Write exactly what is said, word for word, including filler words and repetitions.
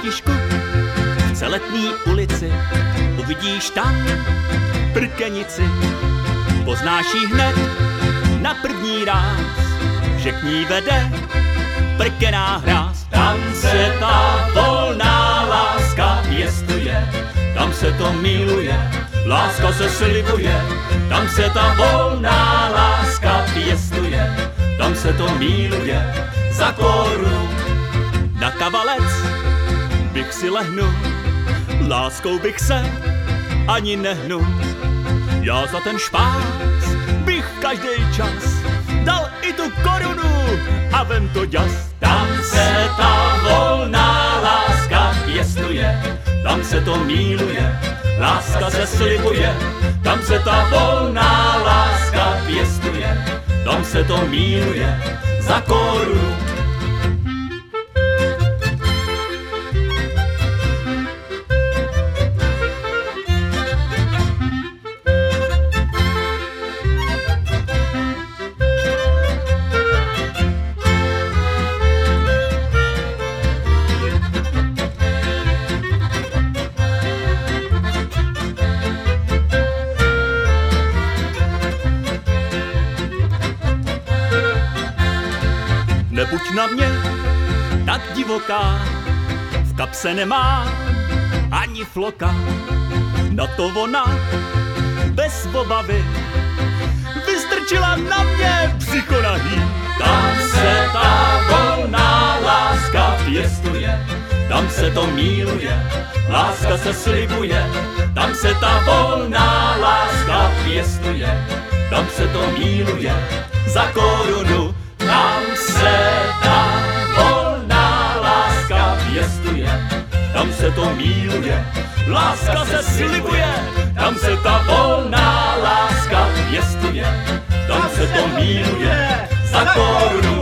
Františku, v Celetný ulici uvidíš tam prkenici. Poznáš jí hned na první ráz, že k ní vede prkená hráz. Tam se ta volná láska pěstuje, tam se to miluje, láska se slibuje. Tam se ta volná láska pěstuje, tam se to miluje za korunu. Na kavalec bych si lehnu, láskou bych se ani nehnu. Já za ten špác bych v každej čas dal i tu korunu a vem to ďas. Tam se ta volná láska pěstuje, tam se to miluje, láska se slibuje. Tam se ta volná láska pěstuje, tam se to miluje za korunu. Nebuď na mě tak divoká, v kapse nemá ani floka. Na to ona bez obavy vystrčila na mě břicho nahý. Tam se ta volná láska pěstuje, tam se to miluje, láska se slibuje. Tam se ta volná láska pěstuje, tam se to miluje za korunu. Tam se ta volná láska pěstuje, tam se to miluje, láska se slibuje. Tam se ta volná láska pěstuje, tam se to miluje za korunu.